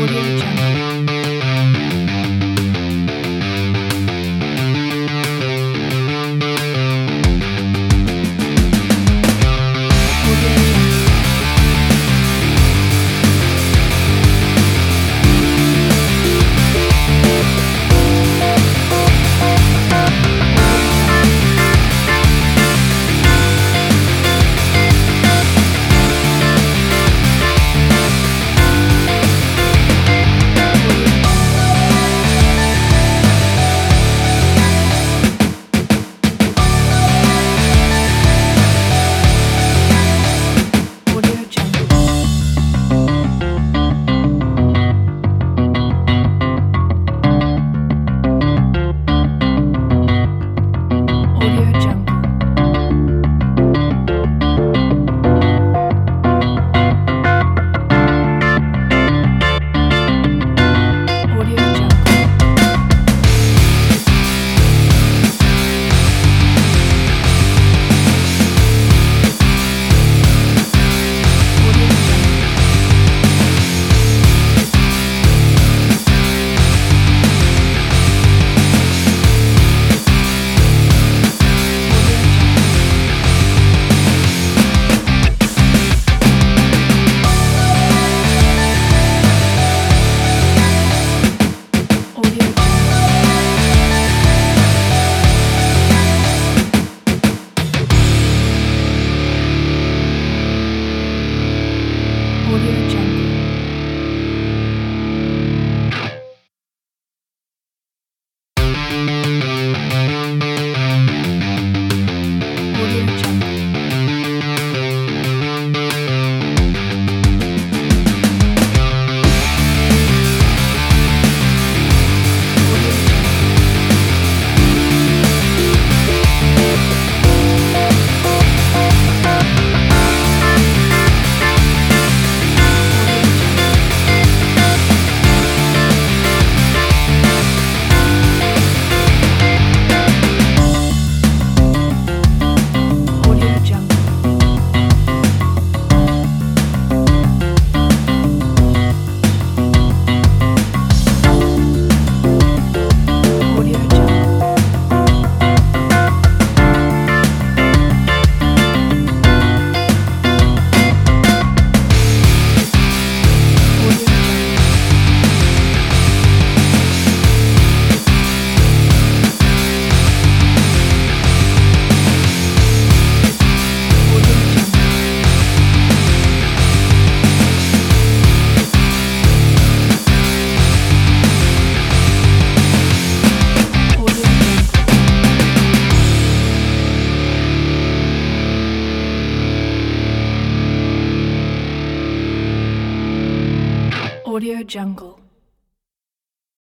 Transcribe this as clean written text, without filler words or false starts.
Audio Jungle. Audio Jungle. Audio Jungle. Audio Jungle. Audio Jungle. Audio Jungle. Audio Jungle. Audio Jungle. Audio Jungle. Audio Jungle. Audio Jungle. Audio Jungle. Audio Jungle. Audio Jungle. Audio Jungle. Audio Jungle. Audio Jungle. Audio Jungle.